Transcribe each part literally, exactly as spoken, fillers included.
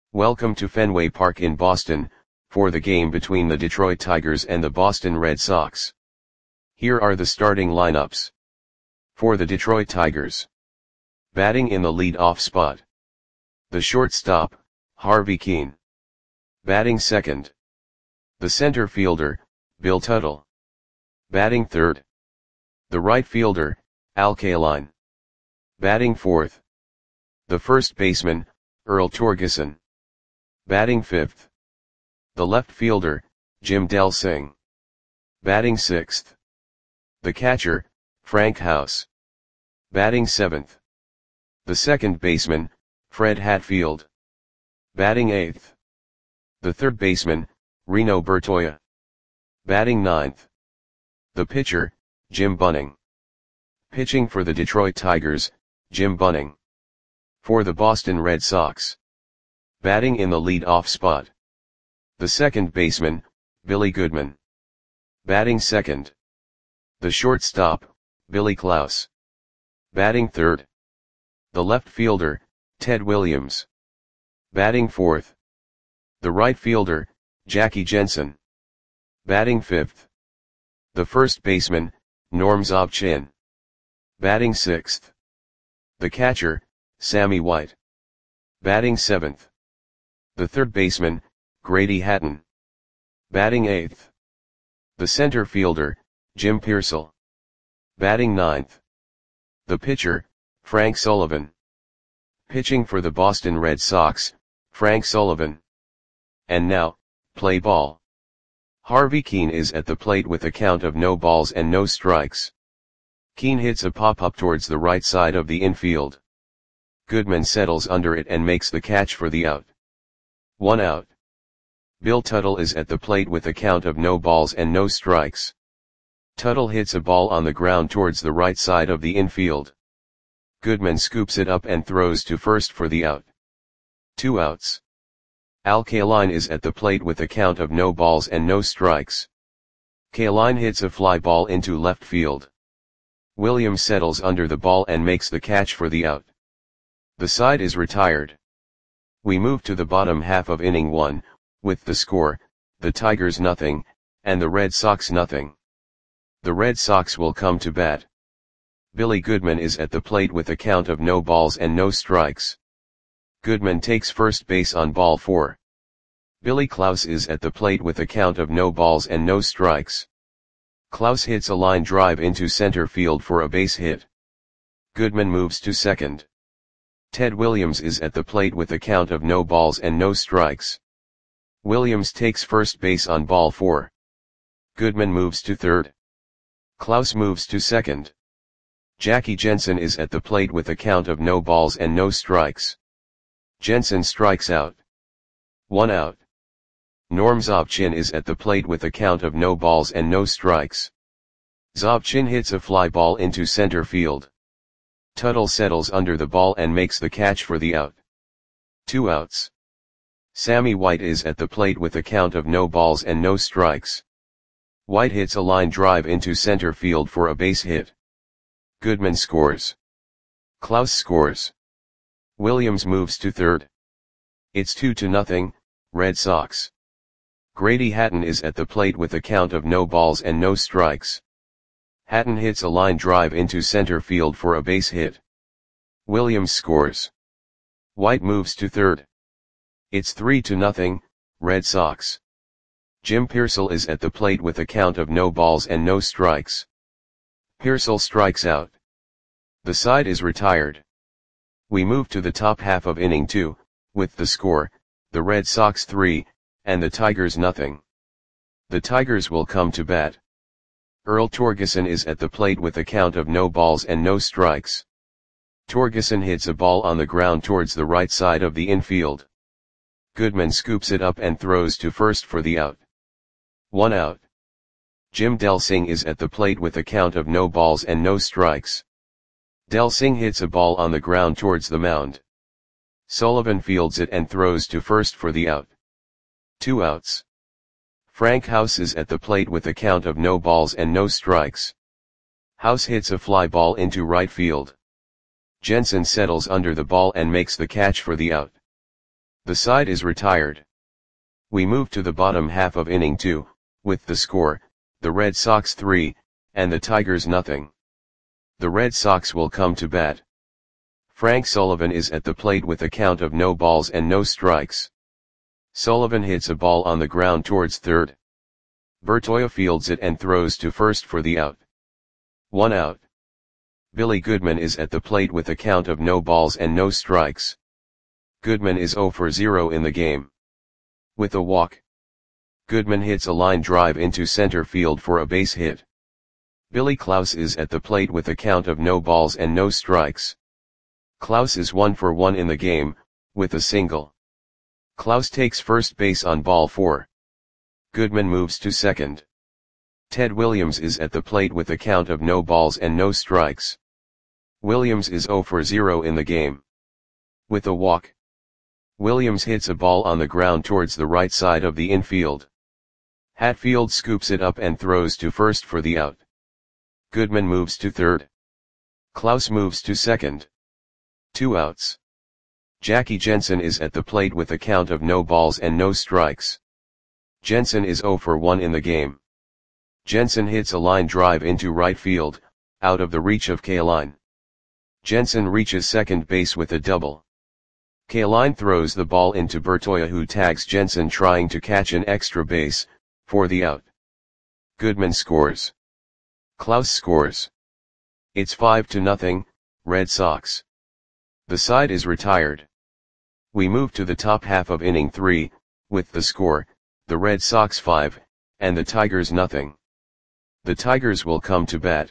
Welcome to Fenway Park in Boston, for the game between the Detroit Tigers and the Boston Red Sox. Here are the starting lineups. For the Detroit Tigers. Batting in the lead-off spot. The shortstop, Harvey Kuenn. Batting second. The center fielder, Bill Tuttle. Batting third. The right fielder, Al Kaline. Batting fourth. The first baseman, Earl Torgeson. Batting fifth. The left fielder, Jim Delsing. Batting sixth. The catcher, Frank House. Batting seventh. The second baseman, Fred Hatfield. Batting eighth. The third baseman, Reno Bertoia. Batting ninth. The pitcher, Jim Bunning. Pitching for the Detroit Tigers, Jim Bunning. For the Boston Red Sox. Batting in the lead-off spot. The second baseman, Billy Goodman. Batting second. The shortstop, Billy Klaus. Batting third. The left fielder, Ted Williams. Batting fourth. The right fielder, Jackie Jensen. Batting fifth. The first baseman, Norm Zobchin. Batting sixth. The catcher, Sammy White. Batting seventh. The third baseman, Grady Hatton. Batting eighth. The center fielder, Jim Piersall. Batting ninth. The pitcher, Frank Sullivan. Pitching for the Boston Red Sox, Frank Sullivan. And now, play ball. Harvey Kuenn is at the plate with a count of no balls and no strikes. Kuenn hits a pop-up towards the right side of the infield. Goodman settles under it and makes the catch for the out. One out. Bill Tuttle is at the plate with a count of no balls and no strikes. Tuttle hits a ball on the ground towards the right side of the infield. Goodman scoops it up and throws to first for the out. Two outs. Al Kaline is at the plate with a count of no balls and no strikes. Kaline hits a fly ball into left field. Williams settles under the ball and makes the catch for the out. The side is retired. We move to the bottom half of inning one, with the score, the Tigers nothing, and the Red Sox nothing. The Red Sox will come to bat. Billy Goodman is at the plate with a count of no balls and no strikes. Goodman takes first base on ball four. Billy Klaus is at the plate with a count of no balls and no strikes. Klaus hits a line drive into center field for a base hit. Goodman moves to second. Ted Williams is at the plate with a count of no balls and no strikes. Williams takes first base on ball four. Goodman moves to third. Klaus moves to second. Jackie Jensen is at the plate with a count of no balls and no strikes. Jensen strikes out. One out. Norm Zobchin is at the plate with a count of no balls and no strikes. Zobchin hits a fly ball into center field. Tuttle settles under the ball and makes the catch for the out. Two outs. Sammy White is at the plate with a count of no balls and no strikes. White hits a line drive into center field for a base hit. Goodman scores. Klaus scores. Williams moves to third. It's two to nothing, Red Sox. Grady Hatton is at the plate with a count of no balls and no strikes. Hatton hits a line drive into center field for a base hit. Williams scores. White moves to third. It's three to nothing, Red Sox. Jim Piersall is at the plate with a count of no balls and no strikes. Piersall strikes out. The side is retired. We move to the top half of inning two, with the score, the Red Sox three, and the Tigers nothing. The Tigers will come to bat. Earl Torgeson is at the plate with a count of no balls and no strikes. Torgeson hits a ball on the ground towards the right side of the infield. Goodman scoops it up and throws to first for the out. One out. Jim Delsing is at the plate with a count of no balls and no strikes. Delsing hits a ball on the ground towards the mound. Sullivan fields it and throws to first for the out. Two outs. Frank House is at the plate with a count of no balls and no strikes. House hits a fly ball into right field. Jensen settles under the ball and makes the catch for the out. The side is retired. We move to the bottom half of inning two, with the score, the Red Sox three, and the Tigers nothing. The Red Sox will come to bat. Frank Sullivan is at the plate with a count of no balls and no strikes. Sullivan hits a ball on the ground towards third. Bertoia fields it and throws to first for the out. One out. Billy Goodman is at the plate with a count of no balls and no strikes. Goodman is zero for zero in the game. With a walk, Goodman hits a line drive into center field for a base hit. Billy Klaus is at the plate with a count of no balls and no strikes. Klaus is one for one in the game, with a single. Klaus takes first base on ball four. Goodman moves to second. Ted Williams is at the plate with a count of no balls and no strikes. Williams is zero for zero in the game. With a walk, Williams hits a ball on the ground towards the right side of the infield. Hatfield scoops it up and throws to first for the out. Goodman moves to third. Klaus moves to second. Two outs. Jackie Jensen is at the plate with a count of no balls and no strikes. Jensen is zero for one in the game. Jensen hits a line drive into right field, out of the reach of Kaline. Jensen reaches second base with a double. Kaline throws the ball into Bertoia, who tags Jensen trying to catch an extra base, for the out. Goodman scores. Klaus scores. It's five to nothing, Red Sox. The side is retired. We move to the top half of inning three, with the score, the Red Sox five, and the Tigers nothing. The Tigers will come to bat.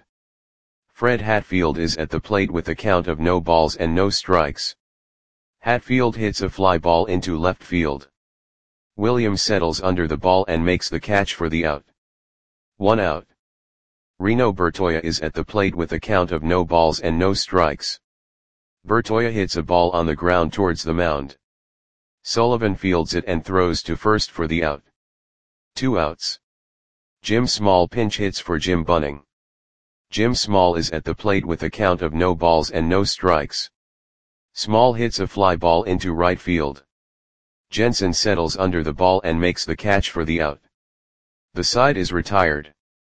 Fred Hatfield is at the plate with a count of no balls and no strikes. Hatfield hits a fly ball into left field. Williams settles under the ball and makes the catch for the out. One out. Reno Bertoia is at the plate with a count of no balls and no strikes. Bertoia hits a ball on the ground towards the mound. Sullivan fields it and throws to first for the out. Two outs. Jim Small pinch hits for Jim Bunning. Jim Small is at the plate with a count of no balls and no strikes. Small hits a fly ball into right field. Jensen settles under the ball and makes the catch for the out. The side is retired.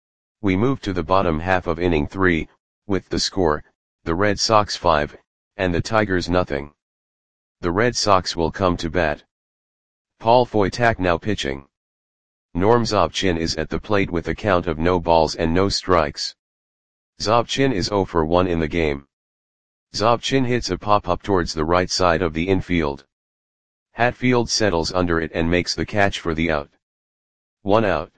We move to the bottom half of inning three, with the score, the Red Sox five, and the Tigers nothing. The Red Sox will come to bat. Paul Foytak now pitching. Norm Zobchin is at the plate with a count of no balls and no strikes. Zobchin is zero for one in the game. Zobchin hits a pop-up towards the right side of the infield. Hatfield settles under it and makes the catch for the out. One out.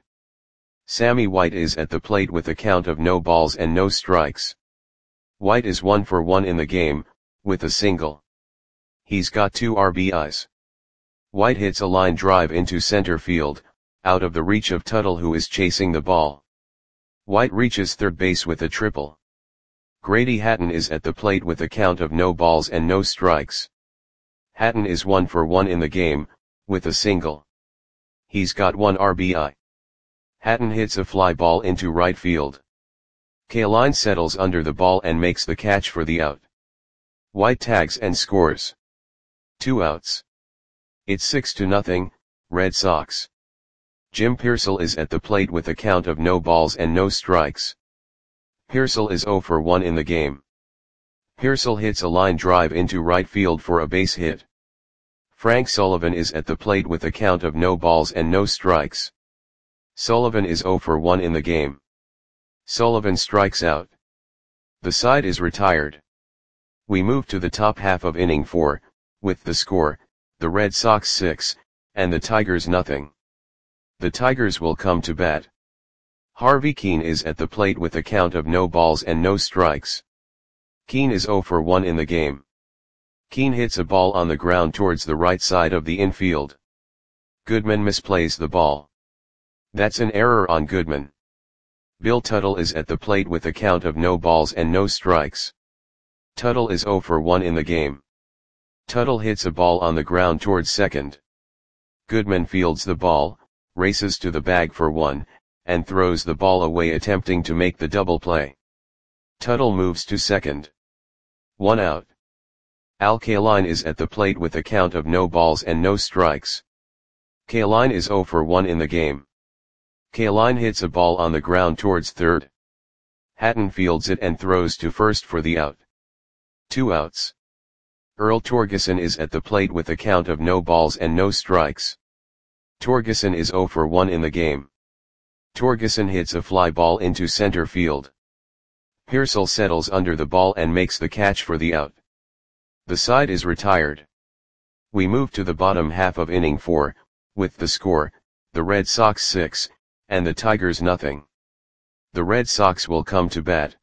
Sammy White is at the plate with a count of no balls and no strikes. White is one for one in the game, with a single. He's got two R B Is. White hits a line drive into center field, out of the reach of Tuttle, who is chasing the ball. White reaches third base with a triple. Grady Hatton is at the plate with a count of no balls and no strikes. Hatton is one for one in the game, with a single. He's got one R B I. Hatton hits a fly ball into right field. Kaline settles under the ball and makes the catch for the out. White tags and scores. Two outs. It's six to nothing, Red Sox. Jim Pearsall is at the plate with a count of no balls and no strikes. Pearsall is zero for one in the game. Pearsall hits a line drive into right field for a base hit. Frank Sullivan is at the plate with a count of no balls and no strikes. Sullivan is zero for one in the game. Sullivan strikes out. The side is retired. We move to the top half of inning four, with the score, the Red Sox six, and the Tigers nothing. The Tigers will come to bat. Harvey Keene is at the plate with a count of no balls and no strikes. Keene is zero for one in the game. Keene hits a ball on the ground towards the right side of the infield. Goodman misplays the ball. That's an error on Goodman. Bill Tuttle is at the plate with a count of no balls and no strikes. Tuttle is zero for one in the game. Tuttle hits a ball on the ground towards second. Goodman fields the ball, races to the bag for one, and throws the ball away, attempting to make the double play. Tuttle moves to second. One out. Al Kaline is at the plate with a count of no balls and no strikes. Kaline is zero for one in the game. Kaline hits a ball on the ground towards third. Hatton fields it and throws to first for the out. Two outs. Earl Torgeson is at the plate with a count of no balls and no strikes. Torgeson is zero for one in the game. Torgeson hits a fly ball into center field. Pearsall settles under the ball and makes the catch for the out. The side is retired. We move to the bottom half of inning four, with the score, the Red Sox six, and the Tigers nothing. The Red Sox will come to bat.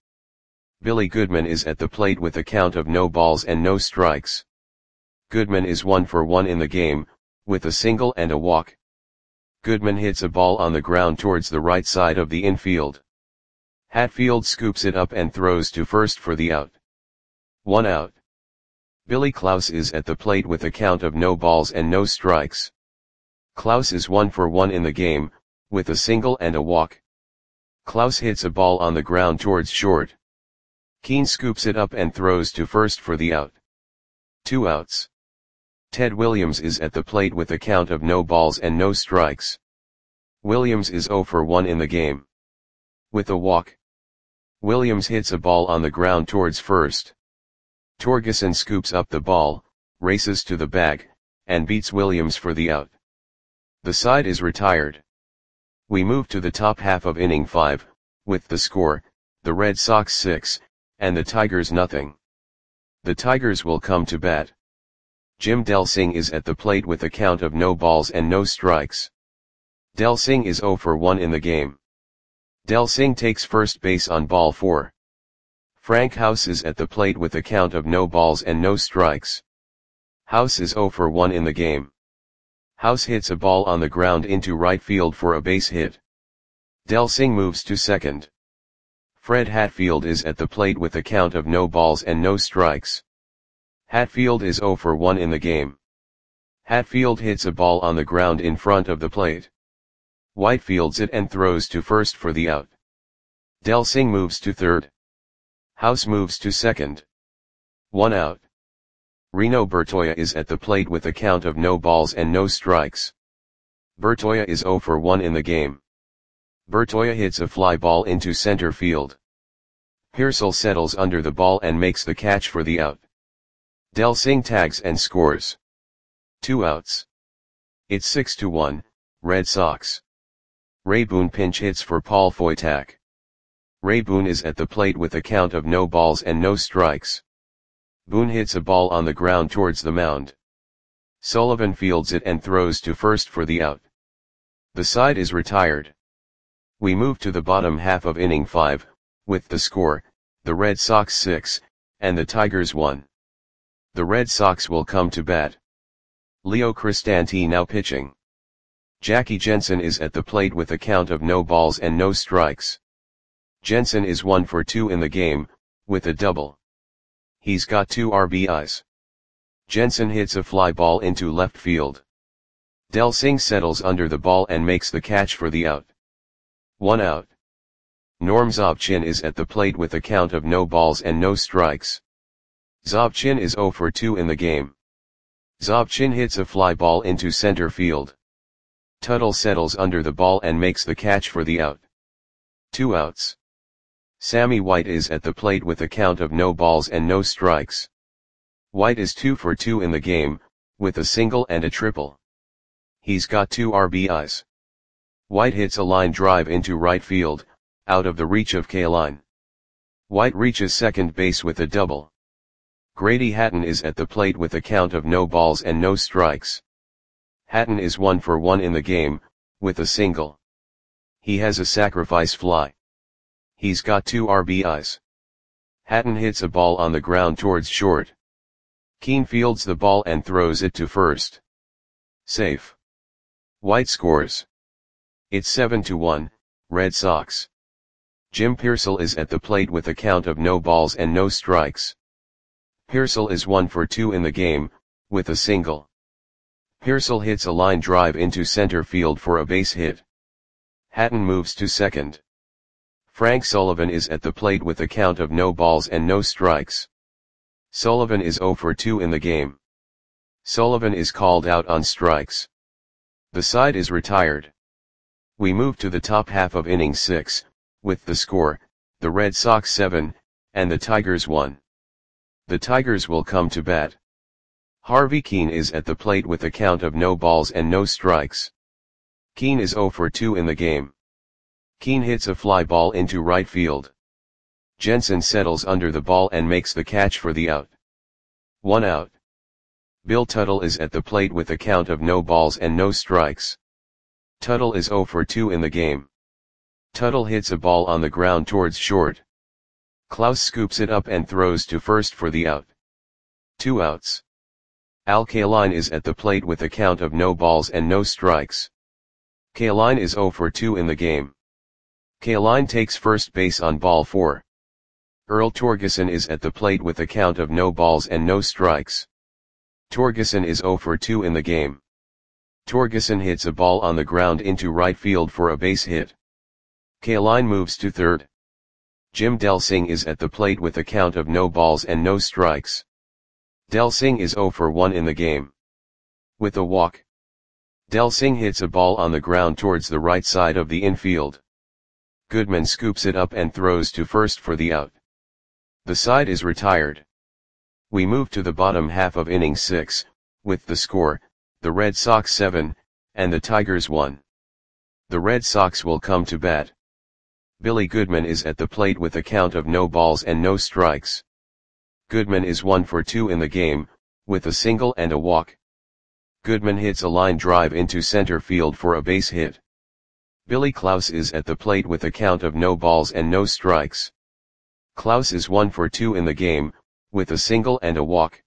Billy Goodman is at the plate with a count of no balls and no strikes. Goodman is one for one in the game, with a single and a walk. Goodman hits a ball on the ground towards the right side of the infield. Hatfield scoops it up and throws to first for the out. One out. Billy Klaus is at the plate with a count of no balls and no strikes. Klaus is one for one in the game, with a single and a walk. Klaus hits a ball on the ground towards short. Keane scoops it up and throws to first for the out. Two outs. Ted Williams is at the plate with a count of no balls and no strikes. Williams is zero for one in the game. With a walk. Williams hits a ball on the ground towards first. Torgeson scoops up the ball, races to the bag, and beats Williams for the out. The side is retired. We move to the top half of inning five, with the score, the Red Sox six, and the Tigers nothing. The Tigers will come to bat. Jim Delsing is at the plate with a count of no balls and no strikes. Delsing is zero for one in the game. Delsing takes first base on ball four. Frank House is at the plate with a count of no balls and no strikes. House is zero for one in the game. House hits a ball on the ground into right field for a base hit. Delsing moves to second. Fred Hatfield is at the plate with a count of no balls and no strikes. Hatfield is zero for one in the game. Hatfield hits a ball on the ground in front of the plate. White fields it and throws to first for the out. Delsing moves to third. House moves to second. One out. Reno Bertoia is at the plate with a count of no balls and no strikes. Bertoia is zero for one in the game. Bertoia hits a fly ball into center field. Pearsall settles under the ball and makes the catch for the out. Delsing tags and scores. Two outs. It's six to one, Red Sox. Ray Boone pinch hits for Paul Foytak. Ray Boone is at the plate with a count of no balls and no strikes. Boone hits a ball on the ground towards the mound. Sullivan fields it and throws to first for the out. The side is retired. We move to the bottom half of inning five, with the score, the Red Sox six, and the Tigers one. The Red Sox will come to bat. Leo Cristanti now pitching. Jackie Jensen is at the plate with a count of no balls and no strikes. Jensen is one for two in the game, with a double. He's got two R B Is. Jensen hits a fly ball into left field. Delsing settles under the ball and makes the catch for the out. One out. Norm Zobchin is at the plate with a count of no balls and no strikes. Zobchin is zero for two in the game. Zobchin hits a fly ball into center field. Tuttle settles under the ball and makes the catch for the out. Two outs. Sammy White is at the plate with a count of no balls and no strikes. White is two for two in the game, with a single and a triple. He's got two R B Is. White hits a line drive into right field, out of the reach of Kaline. White reaches second base with a double. Grady Hatton is at the plate with a count of no balls and no strikes. Hatton is one for one in the game, with a single. He has a sacrifice fly. He's got two R B Is. Hatton hits a ball on the ground towards short. Keane fields the ball and throws it to first. Safe. White scores. It's seven to one, Red Sox. Jim Pearsall is at the plate with a count of no balls and no strikes. Pearsall is one for two in the game, with a single. Pearsall hits a line drive into center field for a base hit. Hatton moves to second. Frank Sullivan is at the plate with a count of no balls and no strikes. Sullivan is zero for two in the game. Sullivan is called out on strikes. The side is retired. We move to the top half of inning six, with the score, the Red Sox seven, and the Tigers one. The Tigers will come to bat. Harvey Kuenn is at the plate with a count of no balls and no strikes. Kuenn is zero for two in the game. Kuenn hits a fly ball into right field. Jensen settles under the ball and makes the catch for the out. One out. Bill Tuttle is at the plate with a count of no balls and no strikes. Tuttle is zero for two in the game. Tuttle hits a ball on the ground towards short. Klaus scoops it up and throws to first for the out. Two outs. Al Kaline is at the plate with a count of no balls and no strikes. Kaline is zero for two in the game. Kaline takes first base on ball four. Earl Torgeson is at the plate with a count of no balls and no strikes. Torgeson is zero for two in the game. Torgeson hits a ball on the ground into right field for a base hit. Kaline moves to third. Jim Delsing is at the plate with a count of no balls and no strikes. Delsing is zero for one in the game. With a walk. Delsing hits a ball on the ground towards the right side of the infield. Goodman scoops it up and throws to first for the out. The side is retired. We move to the bottom half of inning six, with the score, the Red Sox seven, and the Tigers one. The Red Sox will come to bat. Billy Goodman is at the plate with a count of no balls and no strikes. Goodman is one for two in the game, with a single and a walk. Goodman hits a line drive into center field for a base hit. Billy Klaus is at the plate with a count of no balls and no strikes. Klaus is one for two in the game, with a single and a walk.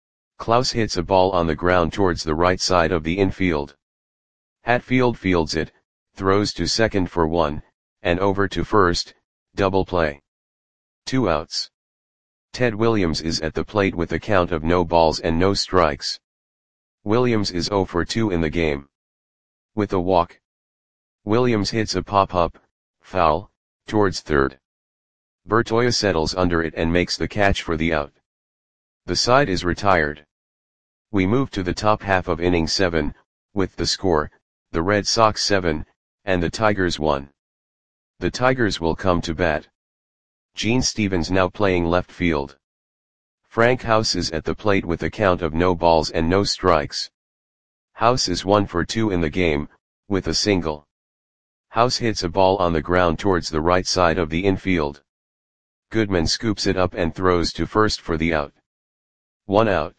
Klaus hits a ball on the ground towards the right side of the infield. Hatfield fields it, throws to second for one, and over to first, double play. Two outs. Ted Williams is at the plate with a count of no balls and no strikes. Williams is zero for two in the game. With a walk. Williams hits a pop-up, foul, towards third. Bertoia settles under it and makes the catch for the out. The side is retired. We move to the top half of inning seven, with the score, the Red Sox seven, and the Tigers one. The Tigers will come to bat. Gene Stevens now playing left field. Frank House is at the plate with a count of no balls and no strikes. House is one for two in the game, with a single. House hits a ball on the ground towards the right side of the infield. Goodman scoops it up and throws to first for the out. One out.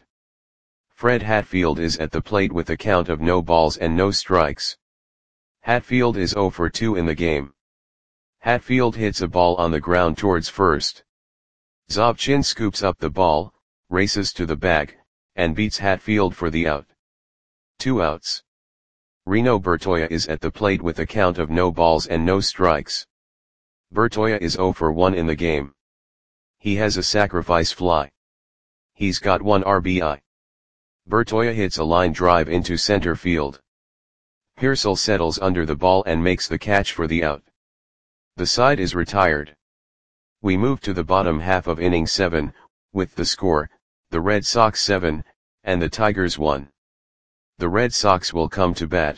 Fred Hatfield is at the plate with a count of no balls and no strikes. Hatfield is zero for two in the game. Hatfield hits a ball on the ground towards first. Zobchin scoops up the ball, races to the bag, and beats Hatfield for the out. Two outs. Reno Bertoia is at the plate with a count of no balls and no strikes. Bertoia is zero for one in the game. He has a sacrifice fly. He's got one R B I. Bertoia hits a line drive into center field. Pearsall settles under the ball and makes the catch for the out. The side is retired. We move to the bottom half of inning seven, with the score, the Red Sox seven, and the Tigers one. The Red Sox will come to bat.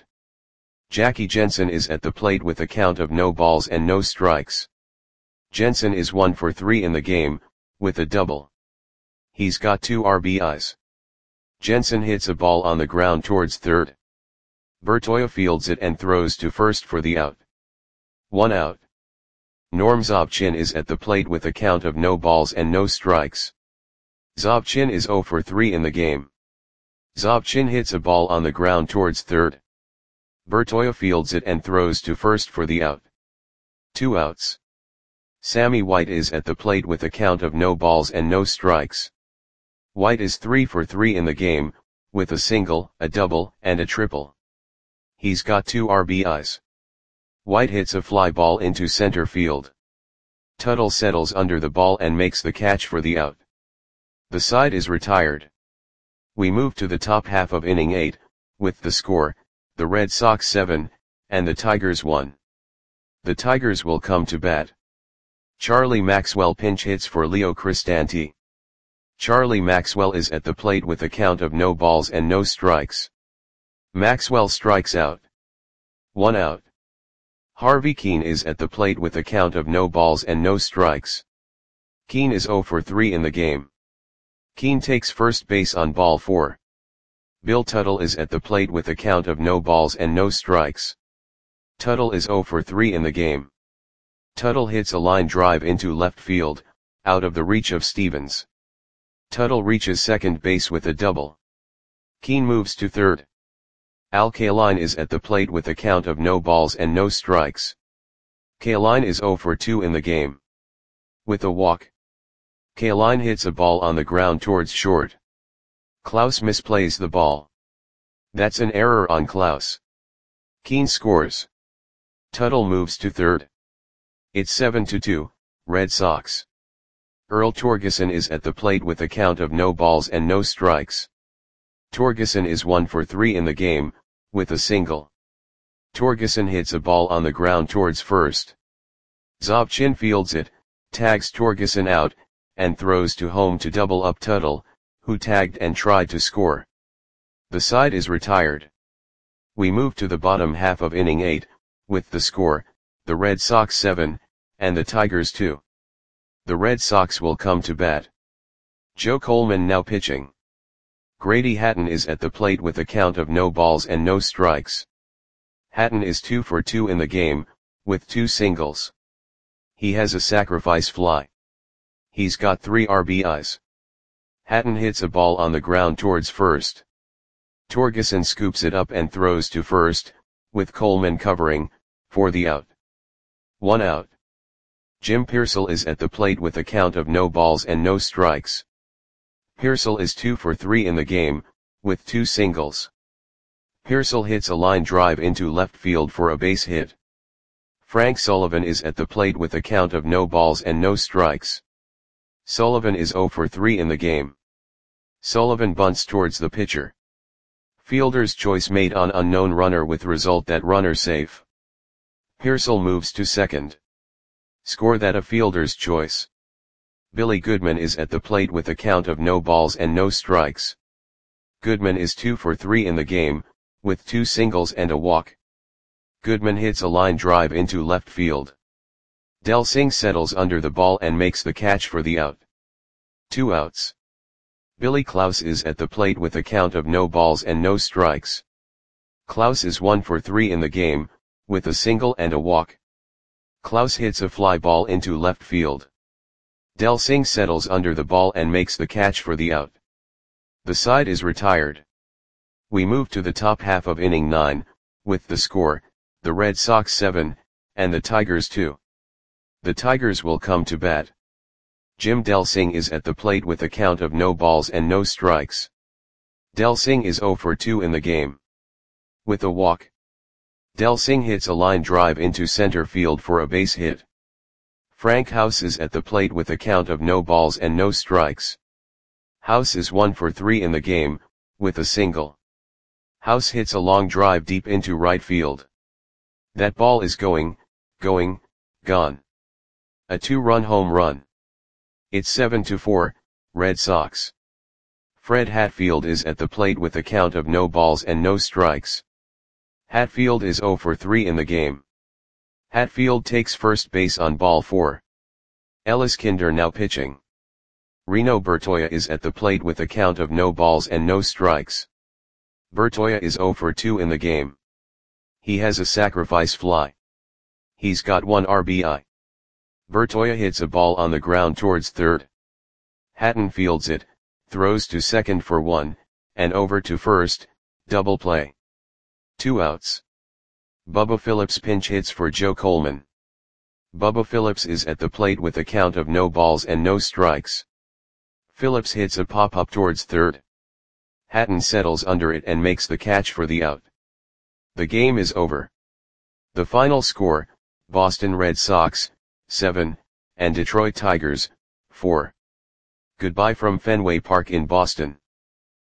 Jackie Jensen is at the plate with a count of no balls and no strikes. Jensen is one for three in the game, with a double. He's got two R B Is. Jensen hits a ball on the ground towards third. Bertoia fields it and throws to first for the out. One out. Norm Zobchin is at the plate with a count of no balls and no strikes. Zobchin is zero for three in the game. Zobchin hits a ball on the ground towards third. Bertoia fields it and throws to first for the out. Two outs. Sammy White is at the plate with a count of no balls and no strikes. White is three for three in the game, with a single, a double, and a triple. He's got two R B Is. White hits a fly ball into center field. Tuttle settles under the ball and makes the catch for the out. The side is retired. We move to the top half of inning eight, with the score, the Red Sox seven, and the Tigers one. The Tigers will come to bat. Charlie Maxwell pinch hits for Leo Cristante. Charlie Maxwell is at the plate with a count of no balls and no strikes. Maxwell strikes out. One out. Harvey Kuenn is at the plate with a count of no balls and no strikes. Kuenn is zero for three in the game. Kuenn takes first base on ball four. Bill Tuttle is at the plate with a count of no balls and no strikes. Tuttle is zero for three in the game. Tuttle hits a line drive into left field, out of the reach of Stevens. Tuttle reaches second base with a double. Kuenn moves to third. Al Kaline is at the plate with a count of no balls and no strikes. Kaline is zero for two in the game. With a walk, Kaline hits a ball on the ground towards short. Klaus misplays the ball. That's an error on Klaus. Kuenn scores. Tuttle moves to third. It's seven to two, Red Sox. Earl Torgeson is at the plate with a count of no balls and no strikes. Torgeson is one for three in the game, with a single. Torgeson hits a ball on the ground towards first. Zobchin fields it, tags Torgeson out, and throws to home to double up Tuttle, who tagged and tried to score. The side is retired. We move to the bottom half of inning eight, with the score, the Red Sox seven, and the Tigers two. The Red Sox will come to bat. Joe Coleman now pitching. Grady Hatton is at the plate with a count of no balls and no strikes. Hatton is two for two in the game, with two singles. He has a sacrifice fly. He's got three R B Is. Hatton hits a ball on the ground towards first. Torgeson scoops it up and throws to first, with Coleman covering, for the out. One out. Jim Piersall is at the plate with a count of no balls and no strikes. Piersall is two for three in the game, with two singles. Piersall hits a line drive into left field for a base hit. Frank Sullivan is at the plate with a count of no balls and no strikes. Sullivan is zero for three in the game. Sullivan bunts towards the pitcher. Fielder's choice made on unknown runner with result that runner safe. Piersall moves to second. Score that a fielder's choice. Billy Goodman is at the plate with a count of no balls and no strikes. Goodman is two for three in the game, with two singles and a walk. Goodman hits a line drive into left field. Del Singh settles under the ball and makes the catch for the out. Two outs. Billy Klaus is at the plate with a count of no balls and no strikes. Klaus is one for three in the game, with a single and a walk. Klaus hits a fly ball into left field. Del Singh settles under the ball and makes the catch for the out. The side is retired. We move to the top half of inning nine, with the score, the Red Sox seven, and the Tigers two. The Tigers will come to bat. Jim Del Singh is at the plate with a count of no balls and no strikes. Del Singh is zero for two in the game. With a walk, Del Singh hits a line drive into center field for a base hit. Frank House is at the plate with a count of no balls and no strikes. House is one for three in the game, with a single. House hits a long drive deep into right field. That ball is going, going, gone. A two-run home run. It's seven to four, Red Sox. Fred Hatfield is at the plate with a count of no balls and no strikes. Hatfield is zero for three in the game. Hatfield takes first base on ball four. Ellis Kinder now pitching. Reno Bertoia is at the plate with a count of no balls and no strikes. Bertoia is zero for two in the game. He has a sacrifice fly. He's got one R B I. Bertoia hits a ball on the ground towards third. Hatton fields it, throws to second for one, and over to first, double play. Two outs. Bubba Phillips pinch hits for Joe Coleman. Bubba Phillips is at the plate with a count of no balls and no strikes. Phillips hits a pop-up towards third. Hatton settles under it and makes the catch for the out. The game is over. The final score, Boston Red Sox, seven, and Detroit Tigers, four. Goodbye from Fenway Park in Boston.